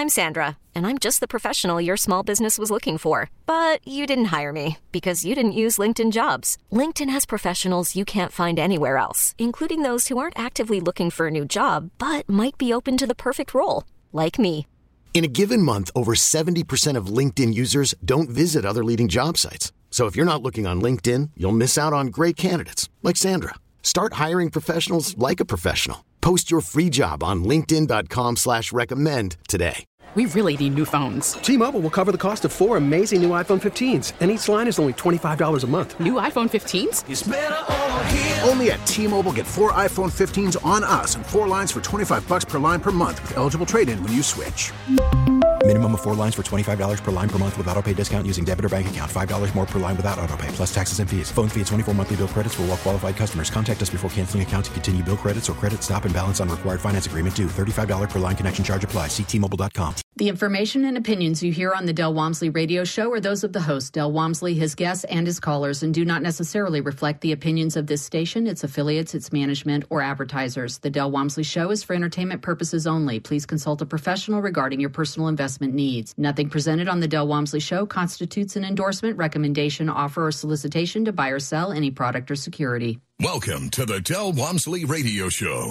I'm Sandra, and I'm just the professional your small business was looking for. But you didn't hire me because you didn't use LinkedIn Jobs. LinkedIn has professionals you can't find anywhere else, including those who aren't actively looking for a new job, but might be open to the perfect role, like me. In a given month, over 70% of LinkedIn users don't visit other leading job sites. So if you're not looking on LinkedIn, you'll miss out on great candidates like Sandra. Start hiring professionals like a professional. Post your free job on linkedin.com/recommend today. We really need new phones. T-Mobile will cover the cost of 4 amazing new iPhone 15s, and each line is only $25 a month. New iPhone 15s? It's better over here. Only at T-Mobile, get 4 iPhone 15s on us and 4 lines for $25 per line per month with eligible trade-in when you switch. Minimum of 4 lines for $25 per line per month with autopay discount using debit or bank account. $5 more per line without autopay, plus taxes and fees. Phone fee at 24 monthly bill credits for well-qualified customers. Contact us before canceling account to continue bill credits or credit stop and balance on required finance agreement due. $35 per line connection charge applies. See T-Mobile.com. The information and opinions you hear on the Del Walmsley radio show are those of the host, Del Walmsley, his guests, and his callers, and do not necessarily reflect the opinions of this station, its affiliates, its management, or advertisers. The Del Walmsley show is for entertainment purposes only. Please consult a professional regarding your personal investment needs. Nothing presented on the Del Walmsley show constitutes an endorsement, recommendation, offer, or solicitation to buy or sell any product or security. Welcome to the Del Walmsley radio show.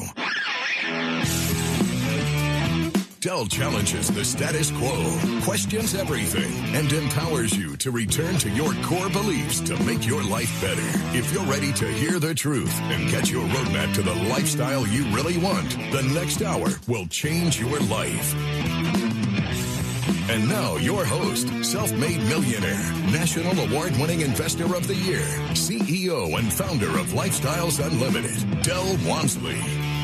Del challenges the status quo, questions everything, and empowers you to return to your core beliefs to make your life better. If you're ready to hear the truth and get your roadmap to the lifestyle you really want, the next hour will change your life. And now, your host, self-made millionaire, national award-winning investor of the year, CEO and founder of Lifestyles Unlimited, Del Walmsley.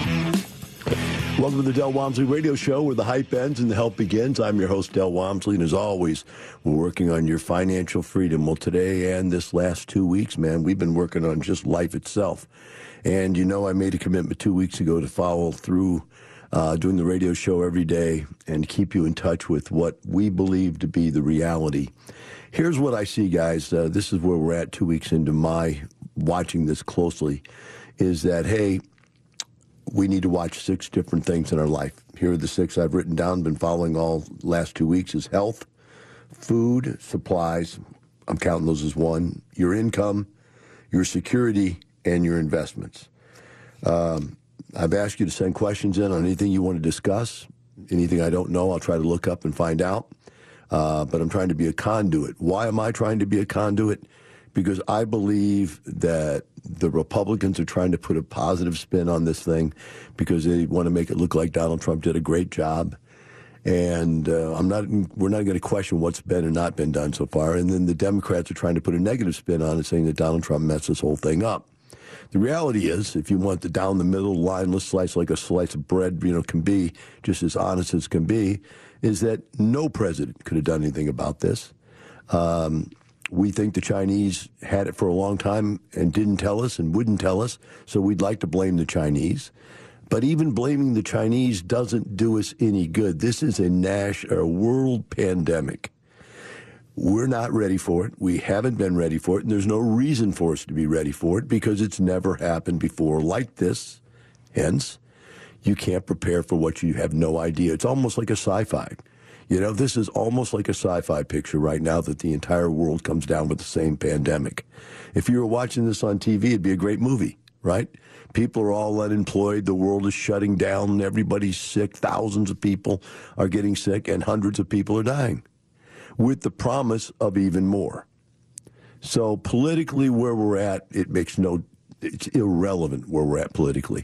Welcome to the Del Walmsley Radio Show, where the hype ends and the help begins. I'm your host, Del Walmsley, and as always, we're working on your financial freedom. Well, today and this last 2 weeks, man, we've been working on just life itself. And, you know, I made a commitment 2 weeks ago to follow through doing the radio show every day and keep you in touch with what we believe to be the reality. Here's what I see, guys. This is where we're at 2 weeks into my watching this closely, is that, hey, we need to watch 6 different things in our life. Here are the 6 I've written down, been following all last 2 weeks, is health, food, supplies, I'm counting those as 1, your income, your security, and your investments. I've asked you to send questions in on anything you want to discuss. Anything I don't know, I'll try to look up and find out. But I'm trying to be a conduit. Why am I trying to be a conduit? Because I believe that the Republicans are trying to put a positive spin on this thing because they want to make it look like Donald Trump did a great job. And we're not going to question what's been and not been done so far. And then the Democrats are trying to put a negative spin on it, saying that Donald Trump messed this whole thing up. The reality is, if you want the down the middle lineless slice like a slice of bread, can be just as honest as can be, is that no president could have done anything about this. We think the Chinese had it for a long time and didn't tell us and wouldn't tell us, so we'd like to blame the Chinese. But even blaming the Chinese doesn't do us any good. This is a world pandemic. We're not ready for it. We haven't been ready for it, and there's no reason for us to be ready for it because it's never happened before like this. Hence, you can't prepare for what you have no idea. It's almost like a sci-fi. This is almost like a sci-fi picture right now that the entire world comes down with the same pandemic. If you were watching this on TV, it'd be a great movie, right? People are all unemployed. The world is shutting down. Everybody's sick. Thousands of people are getting sick, and hundreds of people are dying, with the promise of even more. So politically, where we're at, it's irrelevant where we're at politically.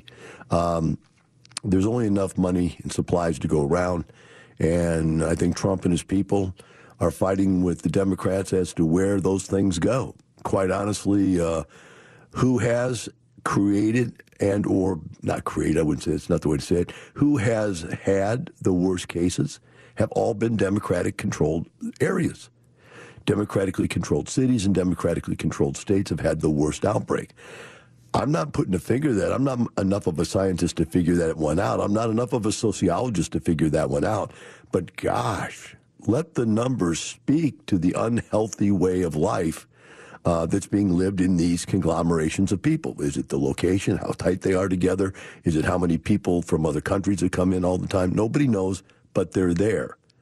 There's only enough money and supplies to go around. And I think Trump and his people are fighting with the Democrats as to where those things go. Quite honestly, who has created and or not created, I wouldn't say it's not the way to say it, who has had the worst cases have all been Democratic-controlled areas. Democratically controlled cities and democratically controlled states have had the worst outbreak. I'm not putting a finger that. I'm not enough of a scientist to figure that one out. I'm not enough of a sociologist to figure that one out. But gosh, let the numbers speak to the unhealthy way of life that's being lived in these conglomerations of people. Is it the location, how tight they are together? Is it how many people from other countries that come in all the time? Nobody knows, but they're there.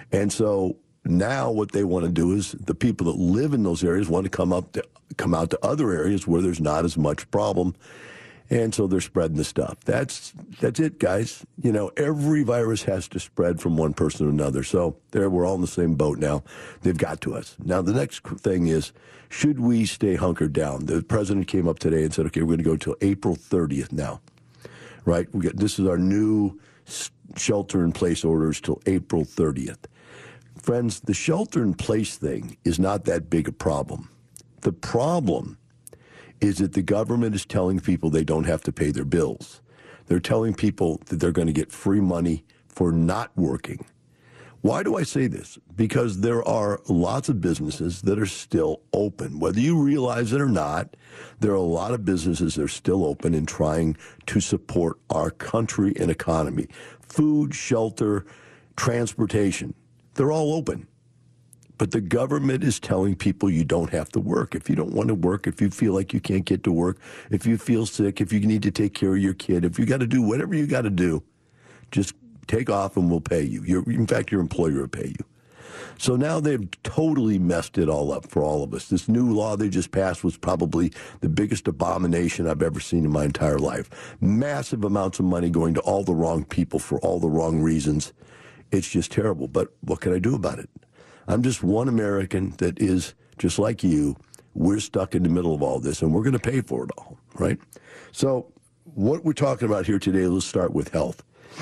And so now what they want to do is the people that live in those areas want to come out to other areas where there's not as much problem. And so they're spreading the stuff. That's it, guys. You know, every virus has to spread from one person to another. So we're all in the same boat now. They've got to us. Now, the next thing is, should we stay hunkered down? The president came up today and said, okay, we're going to go till April 30th now, right? This is our new shelter-in-place orders till April 30th. Friends, the shelter-in-place thing is not that big a problem. The problem is that the government is telling people they don't have to pay their bills. They're telling people that they're going to get free money for not working. Why do I say this? Because there are lots of businesses that are still open. Whether you realize it or not, there are a lot of businesses that are still open and trying to support our country and economy. Food, shelter, transportation, they're all open. But the government is telling people you don't have to work. If you don't want to work, if you feel like you can't get to work, if you feel sick, if you need to take care of your kid, if you got to do whatever you got to do, just take off and we'll pay you. In fact, your employer will pay you. So now they've totally messed it all up for all of us. This new law they just passed was probably the biggest abomination I've ever seen in my entire life. Massive amounts of money going to all the wrong people for all the wrong reasons. It's just terrible. But what can I do about it? I'm just one American that is just like you. We're stuck in the middle of all this, and we're going to pay for it all, right? So what we're talking about here today, let's start with health.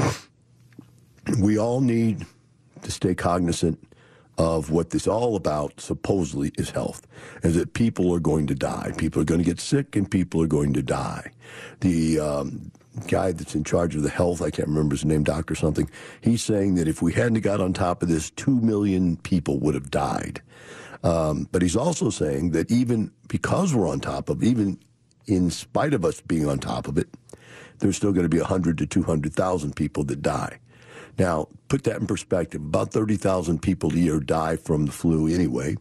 We all need to stay cognizant of what this is all about, supposedly, is health, is that people are going to die. People are going to get sick, and people are going to die. The guy that's in charge of the health, I can't remember his name, doctor something, he's saying that if we hadn't got on top of this, 2 million people would have died. But he's also saying that even because we're on top of it, even in spite of us being on top of it, there's still going to be 100 to 200,000 people that die. Now, put that in perspective. About 30,000 people a year die from the flu anyway.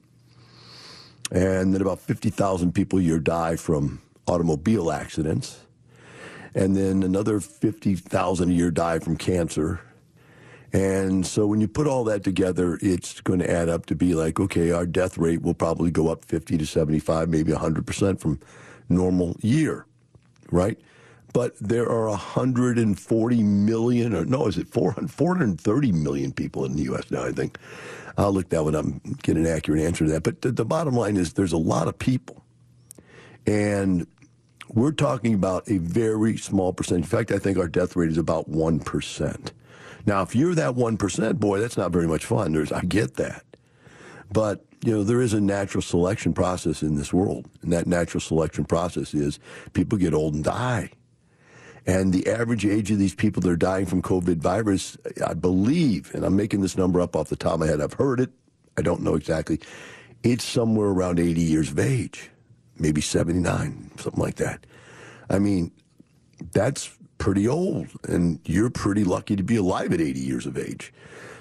And then about 50,000 people a year die from automobile accidents. And then another 50,000 a year die from cancer. And so when you put all that together, it's going to add up to be like, okay, our death rate will probably go up 50 to 75, maybe 100% from normal year, right? But there are 140 million, or no, is it 430 million people in the U.S. now, I think. I'll look that one up and get an accurate answer to that. But the bottom line is there's a lot of people. And we're talking about a very small percentage. In fact, I think our death rate is about 1%. Now, if you're that 1%, boy, that's not very much fun. I get that. But, you know, there is a natural selection process in this world. And that natural selection process is people get old and die. And the average age of these people that are dying from COVID virus, I believe, and I'm making this number up off the top of my head, I've heard it, I don't know exactly, it's somewhere around 80 years of age, maybe 79, something like that. I mean, that's pretty old, and you're pretty lucky to be alive at 80 years of age.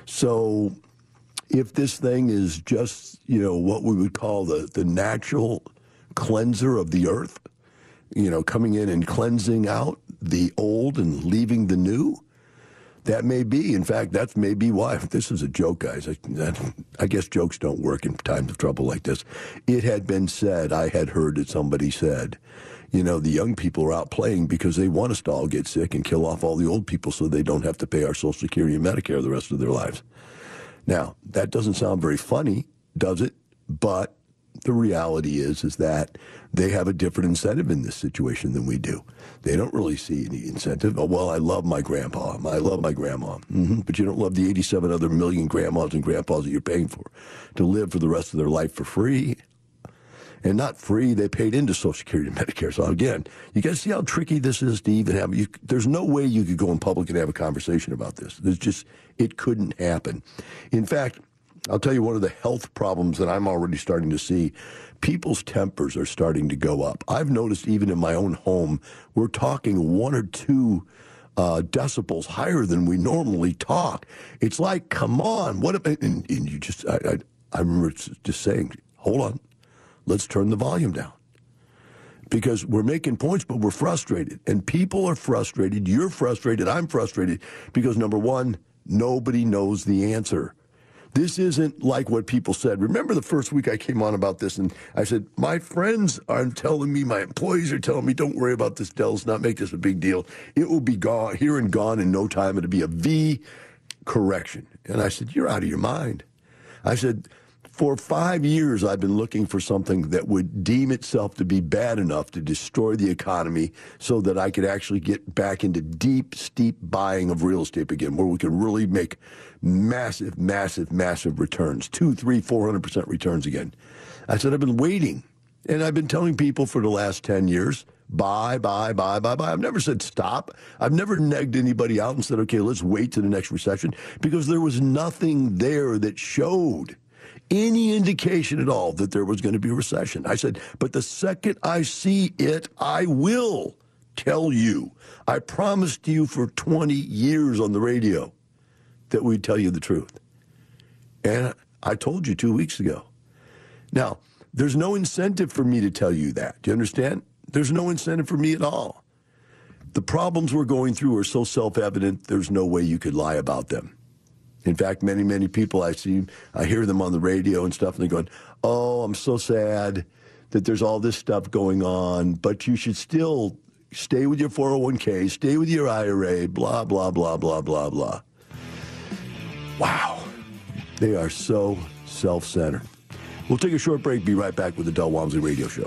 So if this thing is just, you know, what we would call the natural cleanser of the earth, you know, coming in and cleansing out the old and leaving the new, that may be. In fact, that may be why. This is a joke, guys. I guess jokes don't work in times of trouble like this. It had been said, I had heard that somebody said, you know, the young people are out playing because they want us to all get sick and kill off all the old people so they don't have to pay our Social Security and Medicare the rest of their lives. Now, that doesn't sound very funny, does it? But the reality is that they have a different incentive in this situation than we do. They don't really see any incentive. Oh, well, I love my grandpa. I love my grandma. Mm-hmm. But you don't love the 87 other million grandmas and grandpas that you're paying for to live for the rest of their life for free. And not free, they paid into Social Security and Medicare. So again, you guys see how tricky this is to even have. There's no way you could go in public and have a conversation about this. It couldn't happen. In fact, I'll tell you one of the health problems that I'm already starting to see. People's tempers are starting to go up. I've noticed even in my own home, we're talking 1 or 2 decibels higher than we normally talk. It's like, come on, what? And you just, I remember just saying, hold on, let's turn the volume down. Because we're making points, but we're frustrated. And people are frustrated. You're frustrated. I'm frustrated because, number one, nobody knows the answer. This isn't like what people said. Remember the first week I came on about this, and I said, my friends are telling me, my employees are telling me, don't worry about this, Dells, not make this a big deal. It will be gone, here and gone in no time. It'll be a V correction. And I said, you're out of your mind. I said, for 5 years, I've been looking for something that would deem itself to be bad enough to destroy the economy so that I could actually get back into deep, steep buying of real estate again, where we can really make massive, massive, massive returns, 200%, 300%, 400% returns again. I said, I've been waiting, and I've been telling people for the last 10 years, buy. I've never said stop. I've never negged anybody out and said, okay, let's wait to the next recession, because there was nothing there that showed any indication at all that there was going to be a recession. I said, but the second I see it, I will tell you. I promised you for 20 years on the radio that we'd tell you the truth. And I told you 2 weeks ago. Now, there's no incentive for me to tell you that. Do you understand? There's no incentive for me at all. The problems we're going through are so self-evident, there's no way you could lie about them. In fact, many, many people I hear them on the radio and stuff, and they're going, oh, I'm so sad that there's all this stuff going on, but you should still stay with your 401k, stay with your IRA, blah, blah, blah, blah, blah, blah. Wow. They are so self-centered. We'll take a short break, be right back with the Del Walmsley Radio Show.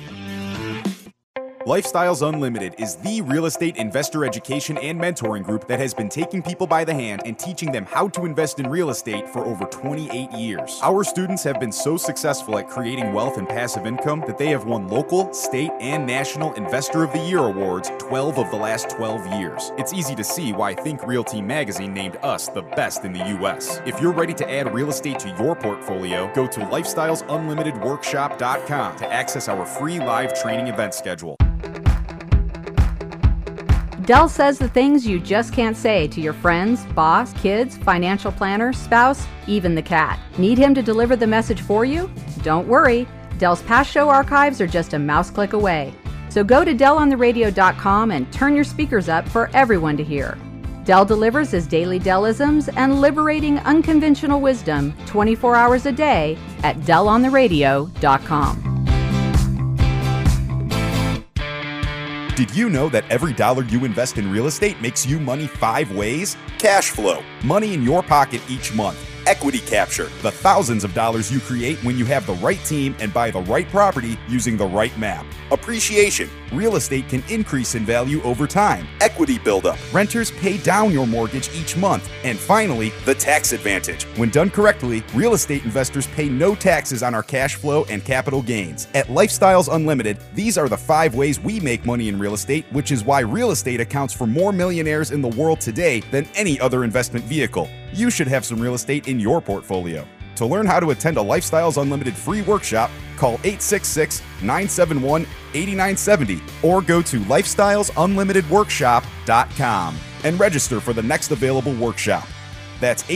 Lifestyles Unlimited is the real estate investor education and mentoring group that has been taking people by the hand and teaching them how to invest in real estate for over 28 years. Our students have been so successful at creating wealth and passive income that they have won local, state, and national Investor of the Year awards 12 of the last 12 years. It's easy to see why Think Realty magazine named us the best in the U.S. If you're ready to add real estate to your portfolio, go to lifestylesunlimitedworkshop.com to access our free live training event schedule. Del says the things you just can't say to your friends, boss, kids, financial planner, spouse, even the cat. Need him to deliver the message for you? Don't worry. Del's past show archives are just a mouse click away. So go to DelOnTheRadio.com and turn your speakers up for everyone to hear. Del delivers his daily Delisms and liberating unconventional wisdom 24 hours a day at DelOnTheRadio.com. Did you know that every dollar you invest in real estate makes you money 5 ways? Cash flow, money in your pocket each month. Equity capture, the thousands of dollars you create when you have the right team and buy the right property using the right map. Appreciation, real estate can increase in value over time. Equity buildup, renters pay down your mortgage each month. And finally, the tax advantage. When done correctly, real estate investors pay no taxes on our cash flow and capital gains. At Lifestyles Unlimited, these are the 5 ways we make money in real estate, which is why real estate accounts for more millionaires in the world today than any other investment vehicle. You should have some real estate in your portfolio. To learn how to attend a Lifestyles Unlimited free workshop, call 866-971-8970 or go to lifestylesunlimitedworkshop.com and register for the next available workshop. That's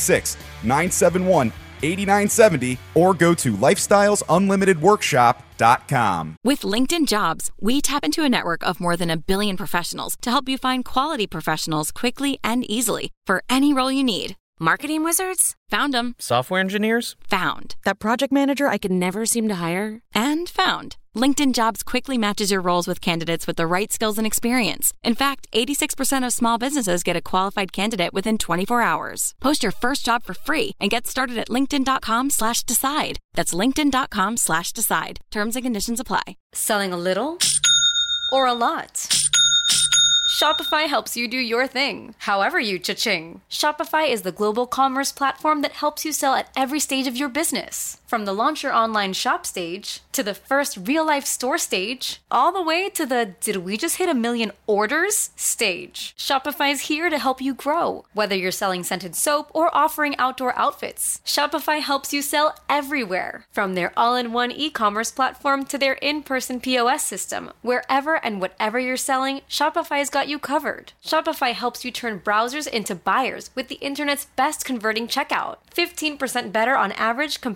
866-971-8970 or go to lifestylesunlimitedworkshop.com. With LinkedIn Jobs, we tap into a network of more than 1 billion professionals to help you find quality professionals quickly and easily for any role you need. Marketing wizards? Found them. Software engineers? Found. That project manager I could never seem to hire? And found. LinkedIn Jobs quickly matches your roles with candidates with the right skills and experience. In fact, 86% of small businesses get a qualified candidate within 24 hours. Post your first job for free and get started at linkedin.com/decide. That's linkedin.com/decide. Terms and conditions apply. Selling a little or a lot? Shopify helps you do your thing, however you cha-ching. Shopify is the global commerce platform that helps you sell at every stage of your business. From the launch your online shop stage, to the first real-life store stage, all the way to the did we just hit 1 million orders stage. Shopify's here to help you grow. Whether you're selling scented soap or offering outdoor outfits, Shopify helps you sell everywhere. From their all-in-one e-commerce platform to their in-person POS system, wherever and whatever you're selling, Shopify's got you covered. Shopify helps you turn browsers into buyers with the internet's best converting checkout. 15% better on average compared to other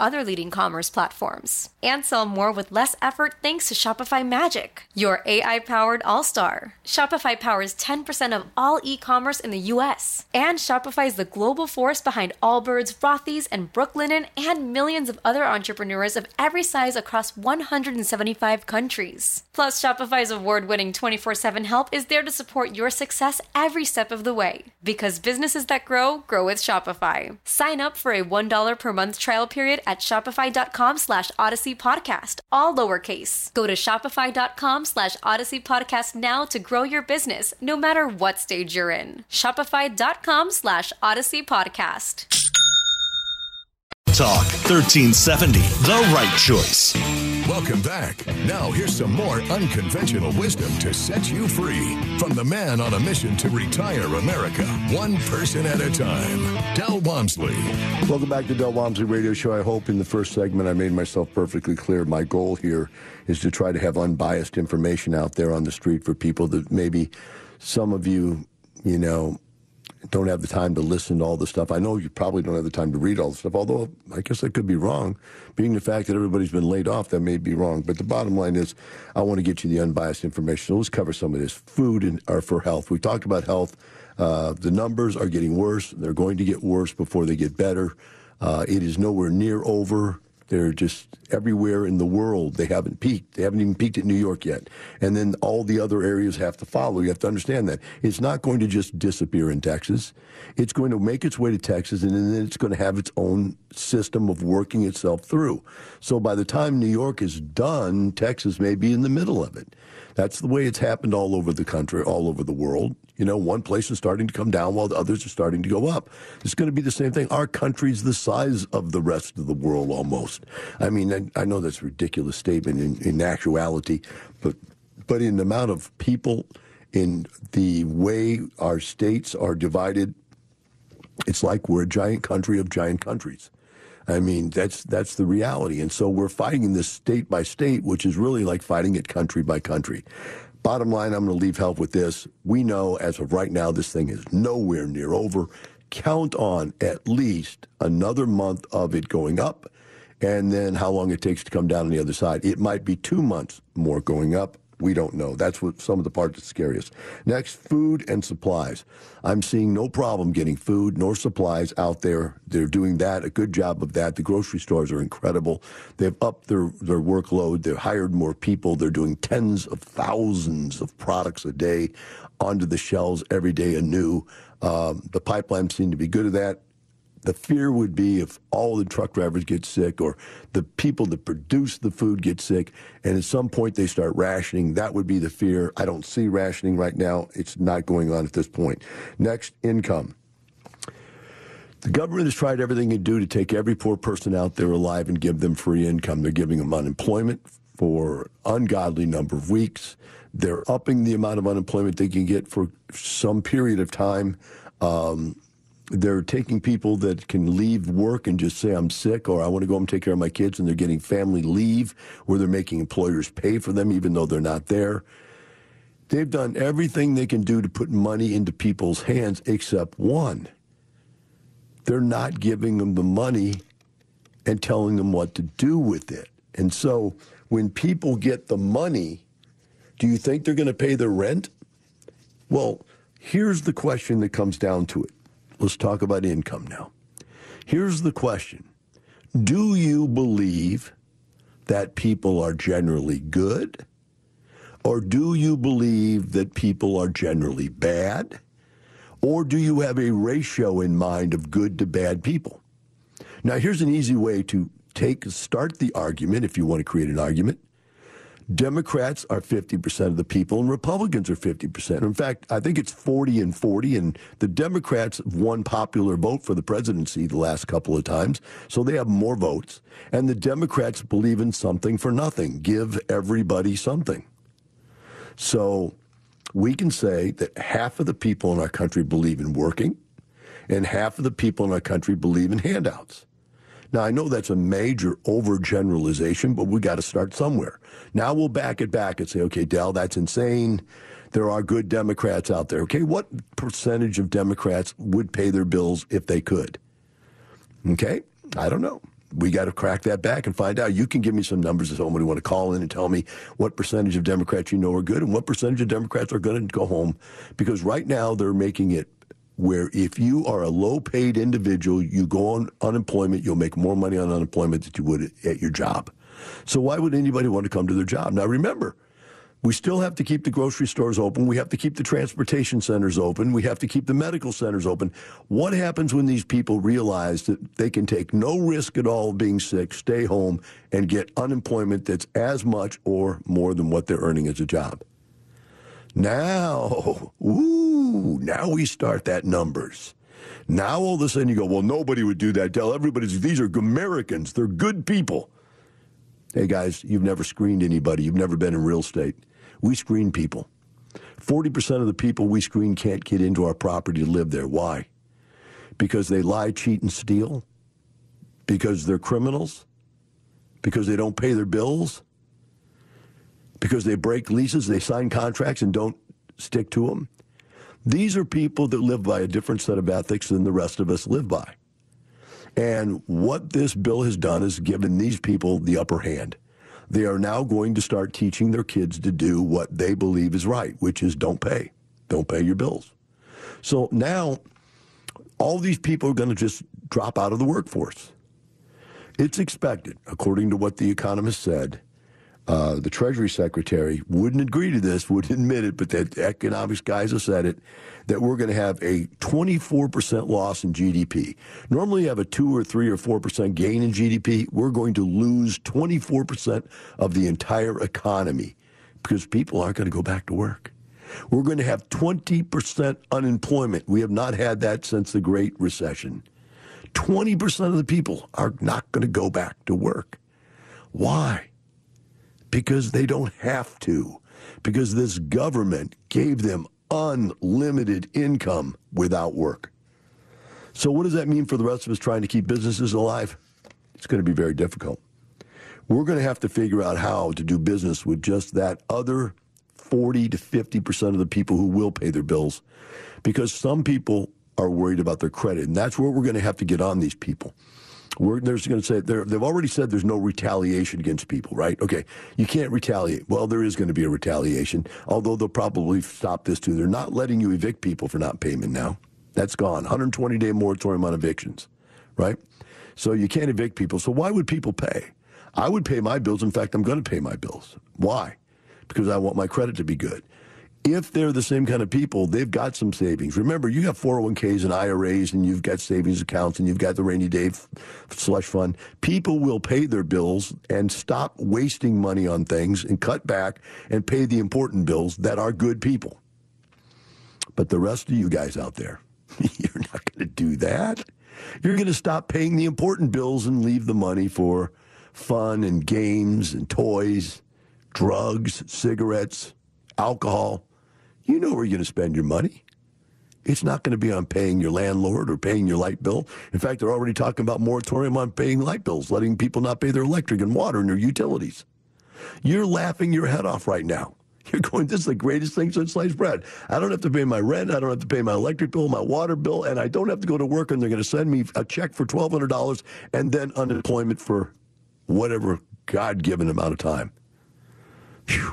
other leading commerce platforms. And sell more with less effort thanks to Shopify Magic, your AI-powered all-star. Shopify powers 10% of all e-commerce in the U.S. And Shopify is the global force behind Allbirds, Rothy's, and Brooklinen, and millions of other entrepreneurs of every size across 175 countries. Plus, Shopify's award-winning 24/7 help is there to support your success every step of the way. Because businesses that grow with Shopify. Sign up for a $1 per month trial period at shopify.com/Odyssey Podcast, all lowercase. Go to shopify.com/Odyssey Podcast now to grow your business, no matter what stage you're in. Shopify.com/Odyssey Podcast. Talk 1370, the right choice. Welcome back. Now here's some more unconventional wisdom to set you free from the man on a mission to retire America, one person at a time, Del Walmsley. Welcome back to Del Walmsley Radio Show. I hope in the first segment I made myself perfectly clear. My goal here is to try to have unbiased information out there on the street for people that maybe some of you, don't have the time to listen to all the stuff. I know you probably don't have the time to read all the stuff, although I guess I could be wrong. Being the fact that everybody's been laid off, that may be wrong. But the bottom line is I want to get you the unbiased information. So let's cover some of this. Food or for health. We talked about health. The numbers are getting worse. They're going to get worse before they get better. It is nowhere near over. They're just everywhere in the world. They haven't peaked. They haven't even peaked at New York yet. And then all the other areas have to follow. You have to understand that. It's not going to just disappear in Texas. It's going to make its way to Texas, and then it's going to have its own system of working itself through. So by the time New York is done, Texas may be in the middle of it. That's the way it's happened all over the country, all over the world. One place is starting to come down while the others are starting to go up. It's going to be the same thing. Our country's the size of the rest of the world almost. I mean, I know that's a ridiculous statement in actuality, but in the amount of people, in the way our states are divided, it's like we're a giant country of giant countries. I mean, that's the reality. And so we're fighting this state by state, which is really like fighting it country by country. Bottom line, I'm going to leave health with this. We know as of right now, this thing is nowhere near over. Count on at least another month of it going up, and then how long it takes to come down on the other side. It might be 2 months more going up. We don't know. That's what some of the parts that's scariest. Next, food and supplies. I'm seeing no problem getting food nor supplies out there. They're doing that, a good job of that. The grocery stores are incredible. They've upped their workload. They've hired more people. They're doing tens of thousands of products a day onto the shelves every day anew. The pipelines seem to be good at that. The fear would be if all the truck drivers get sick or the people that produce the food get sick, and at some point they start rationing. That would be the fear. I don't see rationing right now. It's not going on at this point. Next, income. The government has tried everything it can do to take every poor person out there alive and give them free income. They're giving them unemployment for ungodly number of weeks. They're upping the amount of unemployment they can get for some period of time. They're taking people that can leave work and just say, I'm sick, or I want to go home and take care of my kids, and they're getting family leave where they're making employers pay for them even though they're not there. They've done everything they can do to put money into people's hands except one. They're not giving them the money and telling them what to do with it. And so when people get the money, do you think they're going to pay their rent? Well, here's the question that comes down to it. Let's talk about income now. Here's the question. Do you believe that people are generally good? Or do you believe that people are generally bad? Or do you have a ratio in mind of good to bad people? Now, here's an easy way to start the argument, if you want to create an argument. Democrats are 50% of the people and Republicans are 50%. In fact, I think it's 40 and 40, and the Democrats won popular vote for the presidency the last couple of times, so they have more votes. And the Democrats believe in something for nothing. Give everybody something. So we can say that half of the people in our country believe in working, and half of the people in our country believe in handouts. Now, I know that's a major overgeneralization, but we got to start somewhere. Now we'll back it back and say, okay, Del, that's insane. There are good Democrats out there. Okay, what percentage of Democrats would pay their bills if they could? Okay, I don't know. we got to crack that back and find out. You can give me some numbers if somebody want to call in and tell me what percentage of Democrats you know are good and what percentage of Democrats are going to go home. Because right now they're making it where if you are a low-paid individual, you go on unemployment, you'll make more money on unemployment than you would at your job. So why would anybody want to come to their job? Now, remember, we still have to keep the grocery stores open. We have to keep the transportation centers open. We have to keep the medical centers open. What happens when these people realize that they can take no risk at all of being sick, stay home, and get unemployment that's as much or more than what they're earning as a job? Now we start that numbers. Now all of a sudden you go, well, nobody would do that. Tell everybody these are Americans. They're good people. Hey, guys, you've never screened anybody. You've never been in real estate. We screen people. 40% of the people we screen can't get into our property to live there. Why? Because they lie, cheat, and steal? Because they're criminals? Because they don't pay their bills? Because they break leases, they sign contracts and don't stick to them? These are people that live by a different set of ethics than the rest of us live by. And what this bill has done is given these people the upper hand. They are now going to start teaching their kids to do what they believe is right, which is don't pay your bills. So now all these people are going to just drop out of the workforce. It's expected, according to what the economist said, the Treasury Secretary wouldn't agree to this, wouldn't admit it, but the economics guys have said it, that we're going to have a 24% loss in GDP. Normally you have a 2 or 3 or 4% gain in GDP. We're going to lose 24% of the entire economy because people aren't going to go back to work. We're going to have 20% unemployment. We have not had that since the Great Recession. 20% of the people are not going to go back to work. Why? Because they don't have to. Because this government gave them unlimited income without work. So what does that mean for the rest of us trying to keep businesses alive? It's going to be very difficult. We're going to have to figure out how to do business with just that other 40 to 50% of the people who will pay their bills, because some people are worried about their credit, and that's where we're going to have to get on these people. They've already said there's no retaliation against people, right? Okay, you can't retaliate. Well, there is going to be a retaliation, although they'll probably stop this too. They're not letting you evict people for not payment now. That's gone. 120-day moratorium on evictions, right? So you can't evict people. So why would people pay? I would pay my bills. In fact, I'm going to pay my bills. Why? Because I want my credit to be good. If they're the same kind of people, they've got some savings. Remember, you got 401ks and IRAs, and you've got savings accounts, and you've got the rainy day slush fund. People will pay their bills and stop wasting money on things and cut back and pay the important bills that are good people. But the rest of you guys out there, you're not going to do that. You're going to stop paying the important bills and leave the money for fun and games and toys, drugs, cigarettes, alcohol. You know where you're going to spend your money. It's not going to be on paying your landlord or paying your light bill. In fact, they're already talking about moratorium on paying light bills, letting people not pay their electric and water and their utilities. You're laughing your head off right now. You're going, this is the greatest thing since sliced bread. I don't have to pay my rent. I don't have to pay my electric bill, my water bill, and I don't have to go to work, and they're going to send me a check for $1,200 and then unemployment for whatever God-given amount of time. Phew.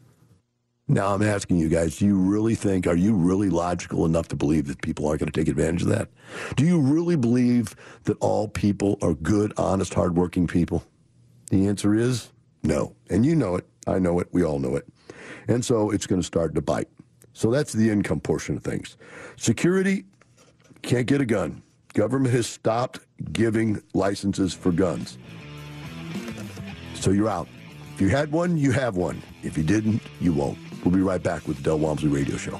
Now I'm asking you guys, do you really think, are you really logical enough to believe that people aren't going to take advantage of that? Do you really believe that all people are good, honest, hardworking people? The answer is no. And you know it. I know it. We all know it. And so it's going to start to bite. So that's the income portion of things. Security, can't get a gun. Government has stopped giving licenses for guns. So you're out. If you had one, you have one. If you didn't, you won't. We'll be right back with the Del Walmsley Radio Show.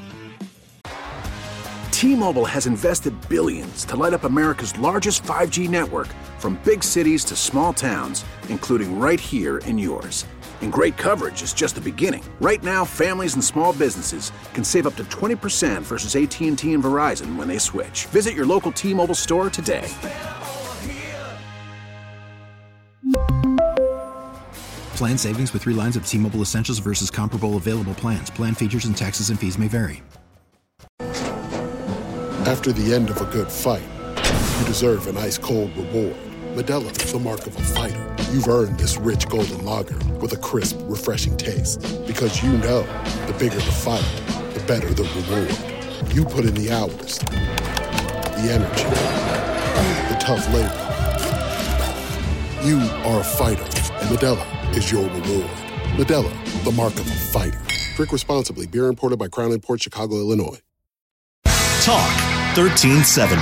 T-Mobile has invested billions to light up America's largest 5G network, from big cities to small towns, including right here in yours. And great coverage is just the beginning. Right now, families and small businesses can save up to 20% versus AT&T and Verizon when they switch. Visit your local T-Mobile store today. Plan savings with 3 lines of T-Mobile Essentials versus comparable available plans. Plan features and taxes and fees may vary. After the end of a good fight, you deserve an ice-cold reward. Modelo is the mark of a fighter. You've earned this rich golden lager with a crisp, refreshing taste. Because you know, the bigger the fight, the better the reward. You put in the hours, the energy, the tough labor. You are a fighter, and Modelo is your reward. Modelo, the mark of a fighter. Drink responsibly. Beer imported by Crown Imports, Chicago, Illinois. Talk 1370.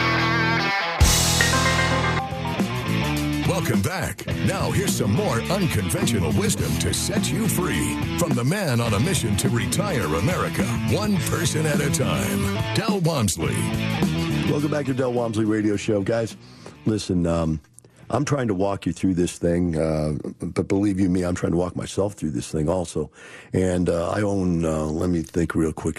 Welcome back. Now here's some more unconventional wisdom to set you free from the man on a mission to retire America, one person at a time, Del Walmsley. Welcome back to Del Walmsley Radio Show. Guys, listen, I'm trying to walk you through this thing, but believe you me, I'm trying to walk myself through this thing also. And I own, let me think real quick,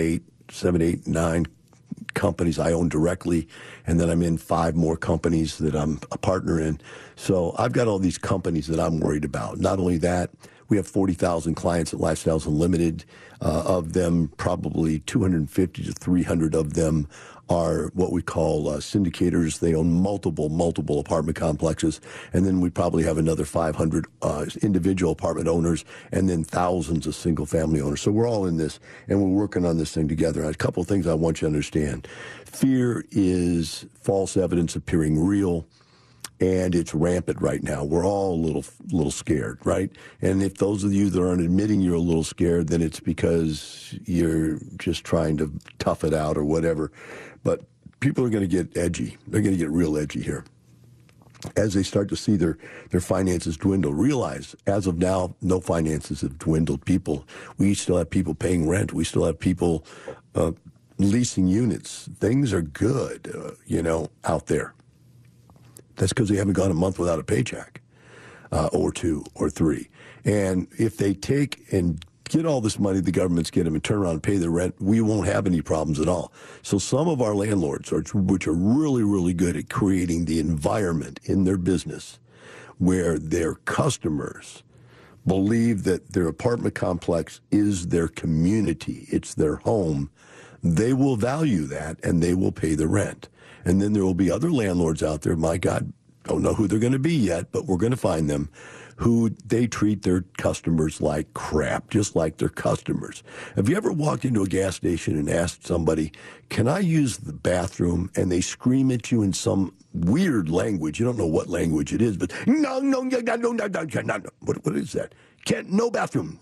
9 companies I own directly, and then I'm in 5 more companies that I'm a partner in. So I've got all these companies that I'm worried about. Not only that, we have 40,000 clients at Lifestyles Unlimited. Of them, probably 250 to 300 of them are what we call syndicators. They own multiple apartment complexes. And then we probably have another 500 individual apartment owners and then thousands of single-family owners. So we're all in this, and we're working on this thing together. A couple of things I want you to understand. Fear is false evidence appearing real. And it's rampant right now. We're all a little scared, right? And if those of you that aren't admitting you're a little scared, then it's because you're just trying to tough it out or whatever. But people are going to get edgy. They're going to get real edgy here. As they start to see their finances dwindle, realize, as of now, no finances have dwindled. We still have people paying rent. We still have people leasing units. Things are good, out there. That's because they haven't gone a month without a paycheck, or 2 or 3. And if they take and get all this money the government's getting them and turn around and pay their rent, we won't have any problems at all. So some of our landlords, which are really, really good at creating the environment in their business where their customers believe that their apartment complex is their community, it's their home, they will value that and they will pay the rent. And then there will be other landlords out there, my God, don't know who they're going to be yet, but we're going to find them, who they treat their customers like crap, just like their customers. Have you ever walked into a gas station and asked somebody, can I use the bathroom? And they scream at you in some weird language. You don't know what language it is, but no. What is that? No bathroom.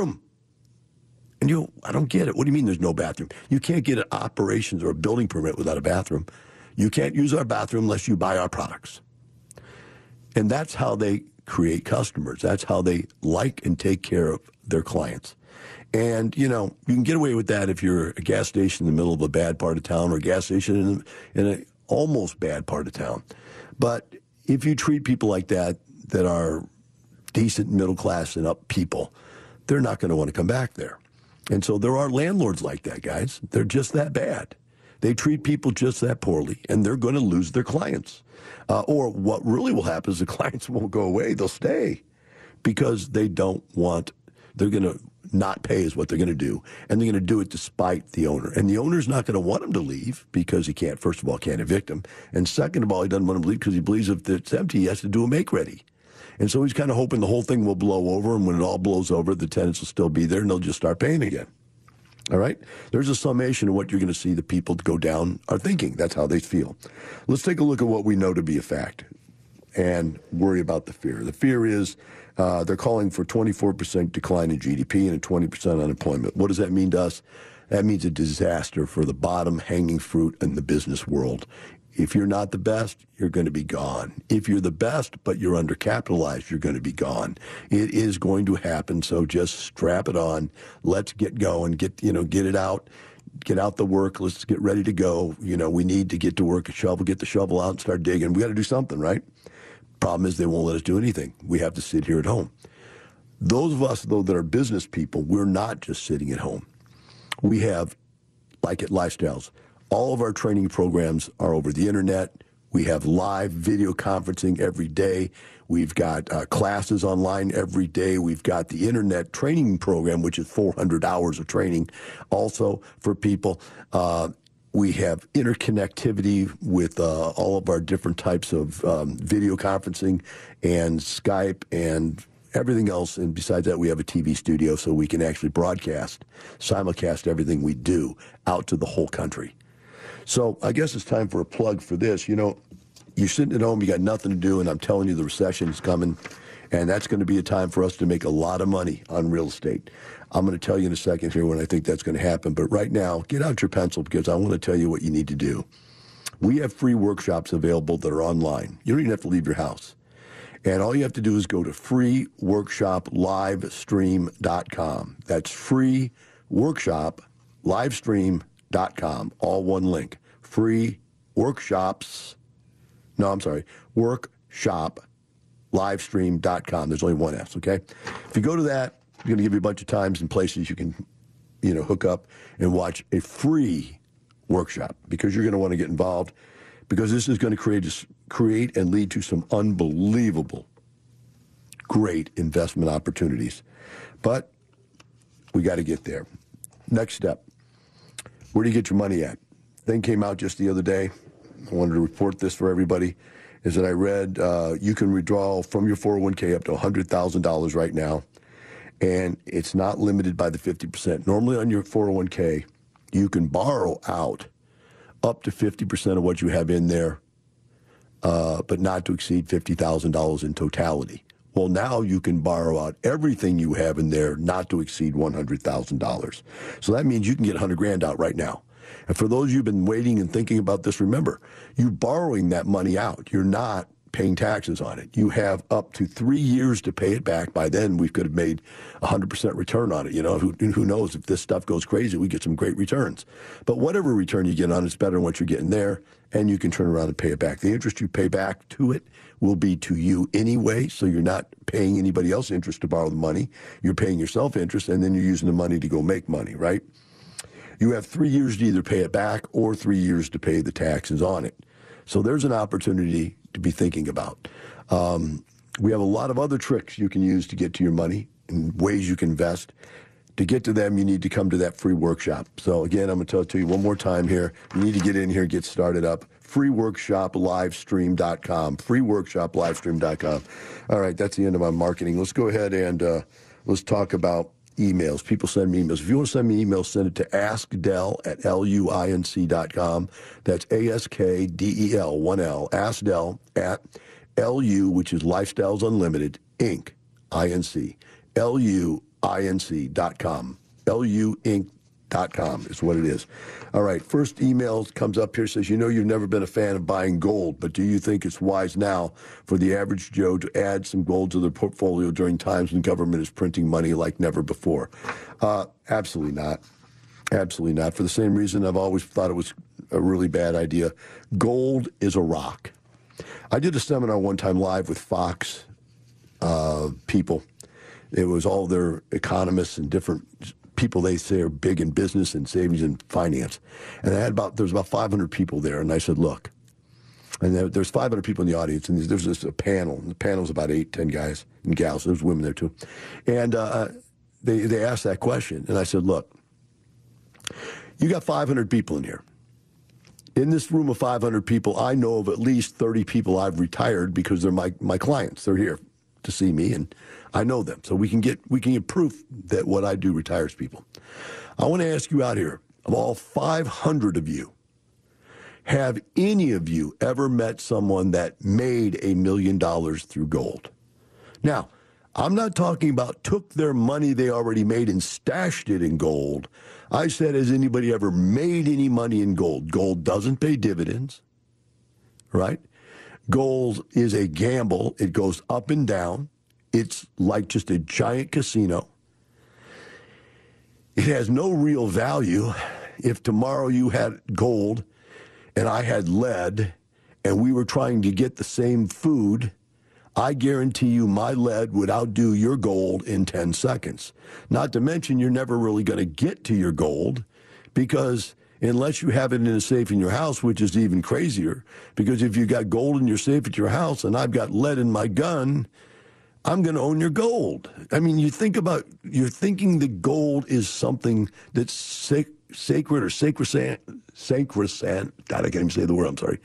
And I don't get it. What do you mean there's no bathroom? You can't get an operations or a building permit without a bathroom. You can't use our bathroom unless you buy our products. And that's how they create customers. That's how they like and take care of their clients. And, you can get away with that if you're a gas station in the middle of a bad part of town or a gas station in an almost bad part of town. But if you treat people like that are decent middle class and up people, they're not going to want to come back there. And so there are landlords like that, guys. They're just that bad. They treat people just that poorly, and they're going to lose their clients. Or what really will happen is the clients won't go away. They'll stay because they're going to not pay is what they're going to do. And they're going to do it despite the owner. And the owner's not going to want them to leave because he can't, first of all, can't evict them. And second of all, he doesn't want them to leave because he believes if it's empty, he has to do a make-ready. And so he's kind of hoping the whole thing will blow over, and when it all blows over, the tenants will still be there, and they'll just start paying again. All right? There's a summation of what you're going to see the people go down are thinking. That's how they feel. Let's take a look at what we know to be a fact and worry about the fear. The fear is they're calling for 24% decline in GDP and a 20% unemployment. What does that mean to us? That means a disaster for the bottom hanging fruit in the business world. If you're not the best, you're going to be gone. If you're the best, but you're undercapitalized, you're going to be gone. It is going to happen, so just strap it on. Let's get going. Get it out. Get out the work. Let's get ready to go. We need to get to work, get the shovel out and start digging. We got to do something, right? Problem is they won't let us do anything. We have to sit here at home. Those of us, though, that are business people, we're not just sitting at home. We have, like at Lifestyles, all of our training programs are over the internet. We have live video conferencing every day. We've got classes online every day. We've got the internet training program, which is 400 hours of training also for people. We have interconnectivity with all of our different types of video conferencing and Skype and everything else. And besides that, we have a TV studio so we can actually simulcast everything we do out to the whole country. So I guess it's time for a plug for this. You know, you're sitting at home, you got nothing to do, and I'm telling you the recession is coming, and that's going to be a time for us to make a lot of money on real estate. I'm going to tell you in a second here when I think that's going to happen. But right now, get out your pencil because I want to tell you what you need to do. We have free workshops available that are online. You don't even have to leave your house. And all you have to do is go to freeworkshoplivestream.com. That's freeworkshoplivestream.com. All one link. workshoplivestream.com. There's only one S, okay? If you go to that, we're going to give you a bunch of times and places you can, hook up and watch a free workshop because you're going to want to get involved because this is going to create and lead to some unbelievable, great investment opportunities. But we got to get there. Next step, where do you get your money at? Thing came out just the other day. I wanted to report this for everybody, is that I read you can withdraw from your 401k up to $100,000 right now. And it's not limited by the 50%. Normally on your 401k, you can borrow out up to 50% of what you have in there, but not to exceed $50,000 in totality. Well, now you can borrow out everything you have in there, not to exceed $100,000. So that means you can get $100,000 out right now. And for those of you who've been waiting and thinking about this, remember, you're borrowing that money out. You're not paying taxes on it. You have up to 3 years to pay it back. By then, we could have made 100% return on it. Who knows? If this stuff goes crazy, we get some great returns. But whatever return you get on it's better than what you're getting there, and you can turn around and pay it back. The interest you pay back to it will be to you anyway, so you're not paying anybody else interest to borrow the money. You're paying yourself interest, and then you're using the money to go make money, right? You have 3 years to either pay it back or 3 years to pay the taxes on it. So there's an opportunity to be thinking about. We have a lot of other tricks you can use to get to your money and ways you can invest. To get to them, you need to come to that free workshop. So again, I'm going to tell it to you one more time here. You need to get in here, get started up. freeworkshoplivestream.com. freeworkshoplivestream.com. All right, that's the end of my marketing. Let's go ahead and let's talk about emails. People send me emails. If you want to send me emails, send it to askdell@luinc.com. That's ASKDEL, 1L, askdell@LU, which is Lifestyles Unlimited, Inc., INC, LUINC.com. LUINC.com is what it is. All right, first email comes up here, says, you've never been a fan of buying gold, but do you think it's wise now for the average Joe to add some gold to their portfolio during times when government is printing money like never before? Absolutely not. Absolutely not. For the same reason I've always thought it was a really bad idea. Gold is a rock. I did a seminar one time live with Fox people. It was all their economists and different people they say are big in business and savings and finance. And there was about 500 people there. And I said, look, and there's 500 people in the audience, and there's just a panel. And the panel's about 8-10 guys and gals. There's women there too. And they asked that question. And I said, look, you got 500 people in here. In this room of 500 people, I know of at least 30 people I've retired because they're my clients. They're here to see me, and I know them. So we can get proof that what I do retires people. I want to ask you out here, of all 500 of you, have any of you ever met someone that made $1 million through gold? Now, I'm not talking about took their money they already made and stashed it in gold. I said, has anybody ever made any money in gold? Gold doesn't pay dividends, right? Gold is a gamble. It goes up and down. It's like just a giant casino. It has no real value. If tomorrow you had gold and I had lead and we were trying to get the same food, I guarantee you my lead would outdo your gold in 10 seconds. Not to mention you're never really going to get to your gold because unless you have it in a safe in your house, which is even crazier, because if you got gold in your safe at your house and I've got lead in my gun, I'm going to own your gold. I mean, you're thinking the gold is something that's sacred or sacrosanct. God, I can't even say the word. I'm sorry.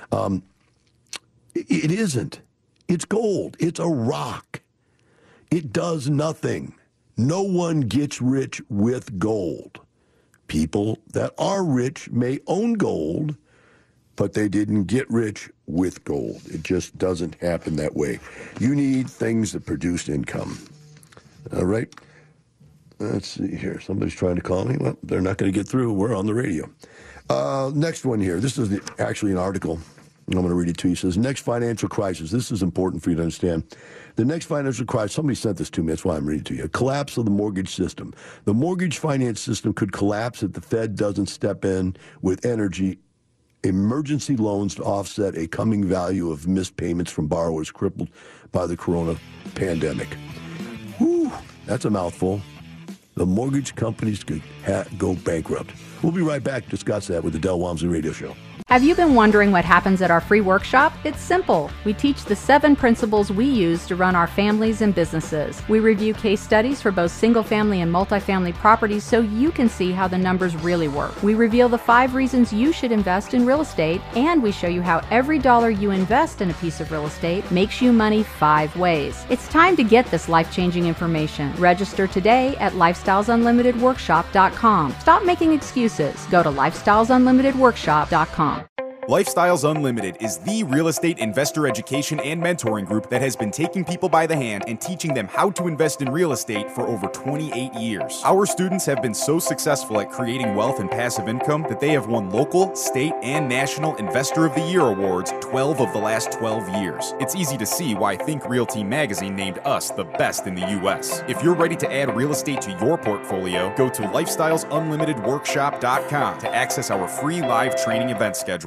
It isn't. It's gold. It's a rock. It does nothing. No one gets rich with gold. People that are rich may own gold, but they didn't get rich with gold. It just doesn't happen that way. You need things that produce income. All right? Let's see here. Somebody's trying to call me. Well, they're not going to get through. We're on the radio. Next one here. This is actually an article. I'm going to read it to you. It says, next financial crisis. This is important for you to understand. The next financial crisis, somebody sent this to me. That's why I'm reading it to you. A collapse of the mortgage system. The mortgage finance system could collapse if the Fed doesn't step in with emergency loans to offset a coming value of missed payments from borrowers crippled by the corona pandemic. Whew, that's a mouthful. The mortgage companies could go bankrupt. We'll be right back to discuss that with the Del Walmsley Radio Show. Have you been wondering what happens at our free workshop? It's simple. We teach the 7 principles we use to run our families and businesses. We review case studies for both single-family and multifamily properties so you can see how the numbers really work. We reveal the 5 reasons you should invest in real estate, and we show you how every dollar you invest in a piece of real estate makes you money 5 ways. It's time to get this life-changing information. Register today at lifestylesunlimitedworkshop.com. Stop making excuses. Go to lifestylesunlimitedworkshop.com. Lifestyles Unlimited is the real estate investor education and mentoring group that has been taking people by the hand and teaching them how to invest in real estate for over 28 years. Our students have been so successful at creating wealth and passive income that they have won local, state, and national Investor of the Year awards 12 of the last 12 years. It's easy to see why Think Realty magazine named us the best in the U.S. If you're ready to add real estate to your portfolio, go to lifestylesunlimitedworkshop.com to access our free live training event schedule.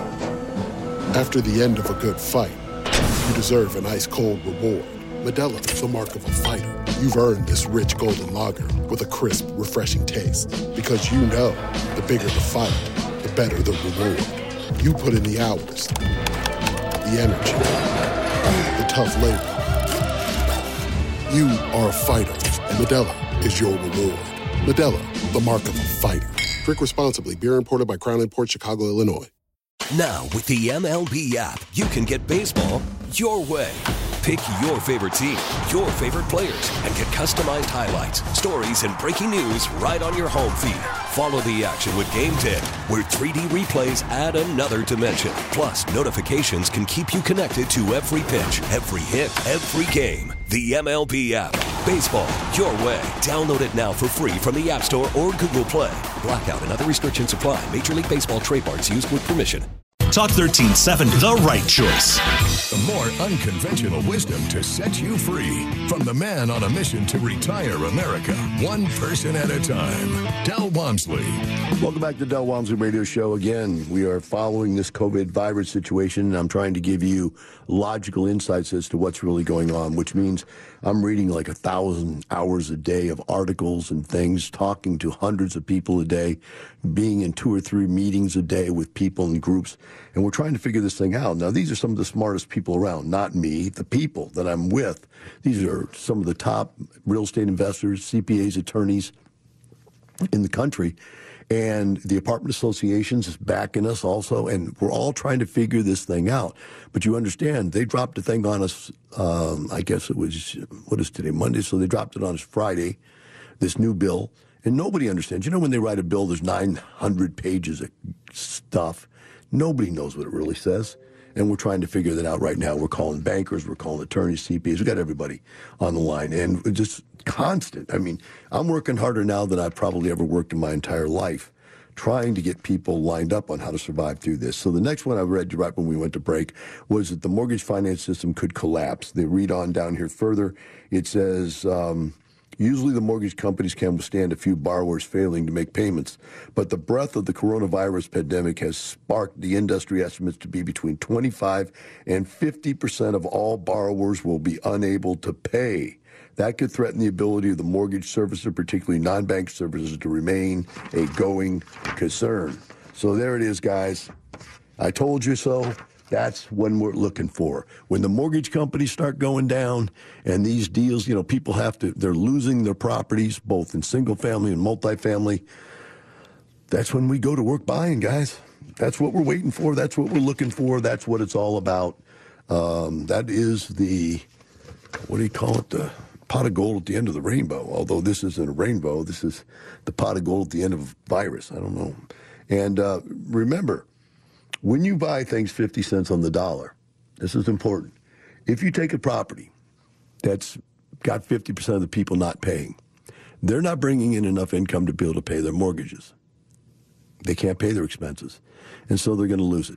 After the end of a good fight, you deserve an ice-cold reward. Modelo, the mark of a fighter. You've earned this rich golden lager with a crisp, refreshing taste. Because you know, the bigger the fight, the better the reward. You put in the hours, the energy, the tough labor. You are a fighter, and Modelo is your reward. Modelo, the mark of a fighter. Drink responsibly. Beer imported by Crown Imports, Chicago, Illinois. Now, with the MLB app, you can get baseball your way. Pick your favorite team, your favorite players, and get customized highlights, stories, and breaking news right on your home feed. Follow the action with Game 10, where 3D replays add another dimension. Plus, notifications can keep you connected to every pitch, every hit, every game. The MLB app. Baseball your way. Download it now for free from the App Store or Google Play. Blackout and other restrictions apply. Major League Baseball trademarks used with permission. Talk 1370, the right choice. The more unconventional wisdom to set you free. From the man on a mission to retire America, one person at a time. Del Walmsley. Welcome back to the Del Walmsley Radio Show. Again, we are following this COVID virus situation, and I'm trying to give you logical insights as to what's really going on, which means I'm reading like 1,000 hours a day of articles and things, talking to hundreds of people a day, being in 2 or 3 meetings a day with people and groups, and we're trying to figure this thing out. Now, these are some of the smartest people around, not me, the people that I'm with. These are some of the top real estate investors, CPAs, attorneys in the country. And the apartment associations is backing us also, and we're all trying to figure this thing out. But you understand, they dropped a thing on us, I guess it was, what is today, Monday? So they dropped it on us Friday, this new bill, and nobody understands. You know, when they write a bill, there's 900 pages of stuff. Nobody knows what it really says, and we're trying to figure that out right now. We're calling bankers, we're calling attorneys, CPAs. We got everybody on the line, and just constant. I mean, I'm working harder now than I've probably ever worked in my entire life, trying to get people lined up on how to survive through this. So the next one I read right when we went to break was that the mortgage finance system could collapse. They read on down here further. It says, usually the mortgage companies can withstand a few borrowers failing to make payments, but the breadth of the coronavirus pandemic has sparked the industry estimates to be between 25 and 50% of all borrowers will be unable to pay. That could threaten the ability of the mortgage servicer, particularly non-bank servicers, to remain a going concern. So there it is, guys. I told you so. That's when we're looking for. When the mortgage companies start going down and these deals, you know, people they're losing their properties, both in single family and multifamily. that's when we go to work buying, guys. That's what we're waiting for. That's what we're looking for. That's what it's all about. That is the, what do you call it, the pot of gold at the end of the rainbow. Although this isn't a rainbow, this is the pot of gold at the end of a virus. I don't know. And remember, when you buy things 50 cents on the dollar, this is important. If you take a property that's got 50% of the people not paying, they're not bringing in enough income to be able to pay their mortgages. They can't pay their expenses. And so they're going to lose it.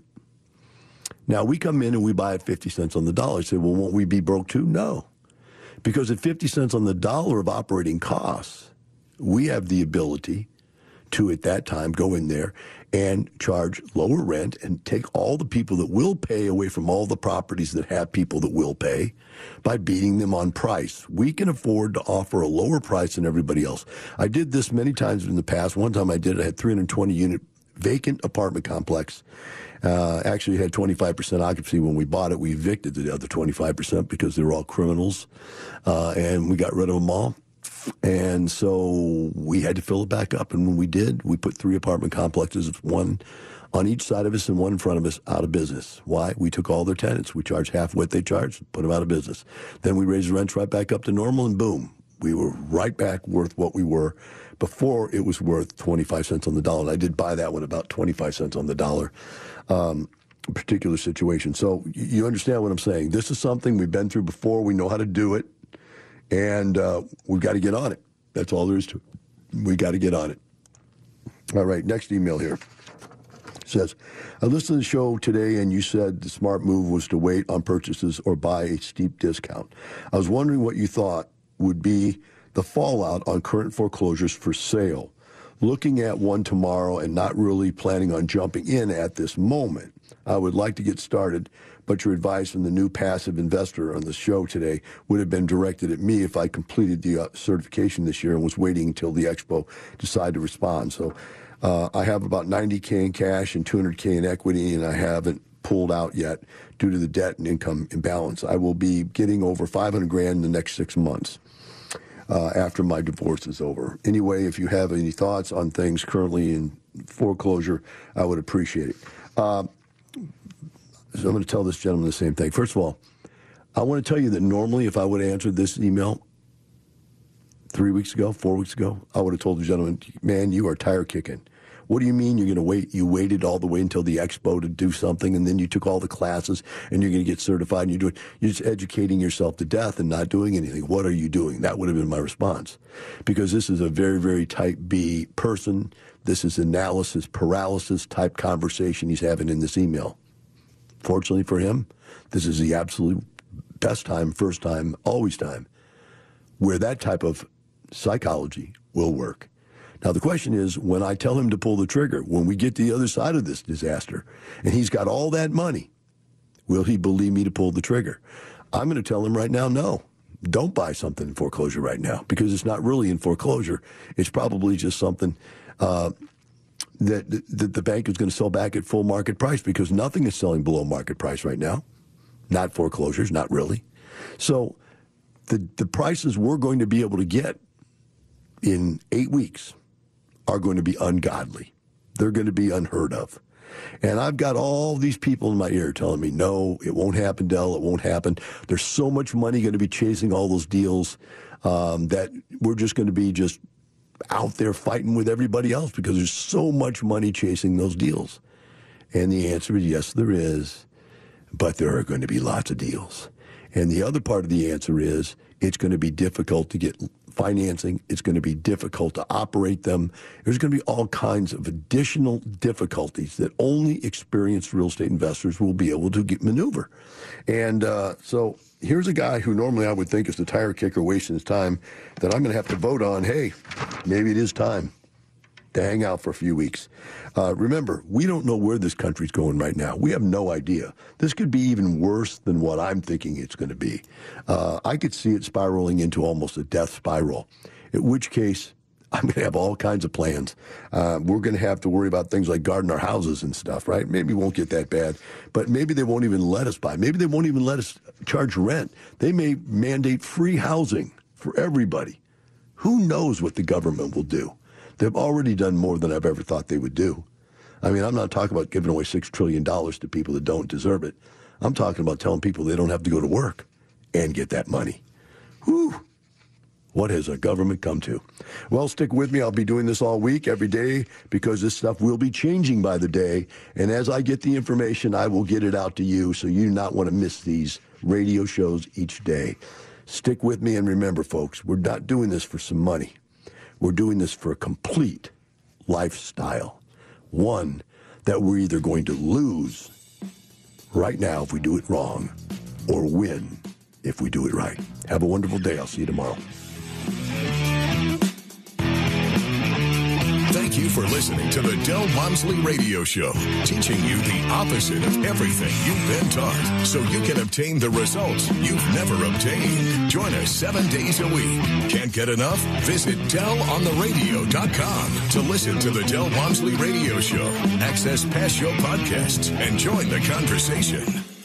Now, we come in and we buy at 50 cents on the dollar. Say, well, won't we be broke too? No. Because at 50 cents on the dollar of operating costs, we have the ability to, at that time, go in there and charge lower rent and take all the people that will pay away from all the properties that have people that will pay by beating them on price. We can afford to offer a lower price than everybody else. I did this many times in the past. One time I did it. I had 320-unit vacant apartment complex. Actually had 25% occupancy when we bought it. We evicted the other 25% because they were all criminals, and we got rid of them all. And so we had to fill it back up. And when we did, we put 3 apartment complexes, one on each side of us and one in front of us, out of business. Why? We took all their tenants. We charged half what they charged, put them out of business. Then we raised the rents right back up to normal, and boom, we were right back worth what we were before it was worth 25 cents on the dollar. And I did buy that one about 25 cents on the dollar, particular situation. So you understand what I'm saying. This is something we've been through before. We know how to do it, and we've got to get on it. That's all there is to it. We got to get on it. All right, next email here. It says, I listened to the show today, and you said the smart move was to wait on purchases or buy a steep discount. I was wondering what you thought would be the fallout on current foreclosures for sale. Looking at one tomorrow and not really planning on jumping in at this moment. I would like to get started, but your advice from the new passive investor on the show today would have been directed at me if I completed the certification this year and was waiting until the expo decided to respond. So I have about $90K in cash and $200K in equity, and I haven't pulled out yet due to the debt and income imbalance. I will be getting over $500,000 in the next 6 months. After my divorce is over. Anyway, if you have any thoughts on things currently in foreclosure, I would appreciate it. So I'm going to tell this gentleman the same thing. First of all, I want to tell you that normally if I would have answered this email 4 weeks ago, I would have told the gentleman, man, you are tire kicking. What do you mean you're going to wait? You waited all the way until the expo to do something, and then you took all the classes, and you're going to get certified, and you're just educating yourself to death and not doing anything. What are you doing? That would have been my response. Because this is a very, very type B person. This is analysis paralysis type conversation he's having in this email. Fortunately for him, this is the absolute best time, first time, always time, where that type of psychology will work. Now, the question is, when I tell him to pull the trigger, when we get to the other side of this disaster, and he's got all that money, will he believe me to pull the trigger? I'm going to tell him right now, no. Don't buy something in foreclosure right now, because it's not really in foreclosure. It's probably just something that the bank is going to sell back at full market price, because nothing is selling below market price right now. Not foreclosures, not really. So the prices we're going to be able to get in 8 weeks are going to be ungodly. They're going to be unheard of. And I've got all these people in my ear telling me, no, it won't happen, Del, it won't happen. There's so much money going to be chasing all those deals that we're just going to be just out there fighting with everybody else because there's so much money chasing those deals. And the answer is yes, there is, but there are going to be lots of deals. And the other part of the answer is it's going to be difficult to get financing. It's going to be difficult to operate them. There's going to be all kinds of additional difficulties that only experienced real estate investors will be able to maneuver. And so here's a guy who normally I would think is the tire kicker wasting his time that I'm going to have to vote on, hey, maybe it is time to hang out for a few weeks. Remember, we don't know where this country's going right now. We have no idea. This could be even worse than what I'm thinking it's going to be. I could see it spiraling into almost a death spiral, in which case I'm going to have all kinds of plans. We're going to have to worry about things like guarding our houses and stuff, right? Maybe it won't get that bad, but maybe they won't even let us buy. Maybe they won't even let us charge rent. They may mandate free housing for everybody. Who knows what the government will do? They've already done more than I've ever thought they would do. I mean, I'm not talking about giving away $6 trillion to people that don't deserve it. I'm talking about telling people they don't have to go to work and get that money. Whew. What has our government come to? Well, stick with me. I'll be doing this all week, every day, because this stuff will be changing by the day. And as I get the information, I will get it out to you, so you do not want to miss these radio shows each day. Stick with me, and remember, folks, we're not doing this for some money. We're doing this for a complete lifestyle. One that we're either going to lose right now if we do it wrong, or win if we do it right. Have a wonderful day. I'll see you tomorrow. Thank you for listening to the Del Walmsley Radio Show, teaching you the opposite of everything you've been taught, so you can obtain the results you've never obtained. Join us 7 days a week. Can't get enough? Visit DelOnTheRadio.com to listen to the Del Walmsley Radio Show, access past show podcasts, and join the conversation.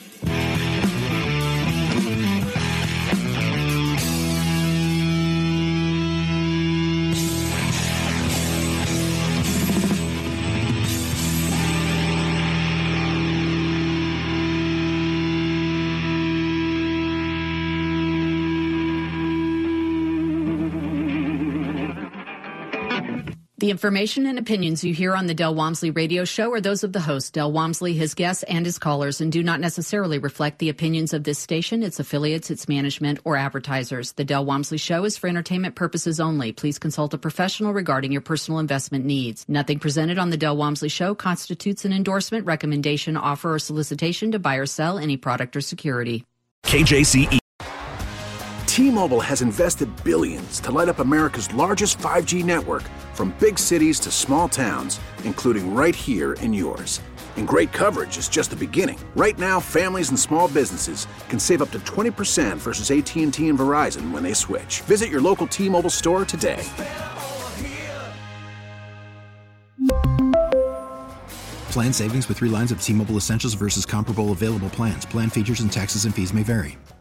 The information and opinions you hear on the Del Walmsley Radio Show are those of the host, Del Walmsley, his guests, and his callers, and do not necessarily reflect the opinions of this station, its affiliates, its management, or advertisers. The Del Walmsley Show is for entertainment purposes only. Please consult a professional regarding your personal investment needs. Nothing presented on the Del Walmsley Show constitutes an endorsement, recommendation, offer, or solicitation to buy or sell any product or security. KJCE. T-Mobile has invested billions to light up America's largest 5G network, from big cities to small towns, including right here in yours. And great coverage is just the beginning. Right now, families and small businesses can save up to 20% versus AT&T and Verizon when they switch. Visit your local T-Mobile store today. Plan savings with 3 lines of T-Mobile Essentials versus comparable available plans. Plan features and taxes and fees may vary.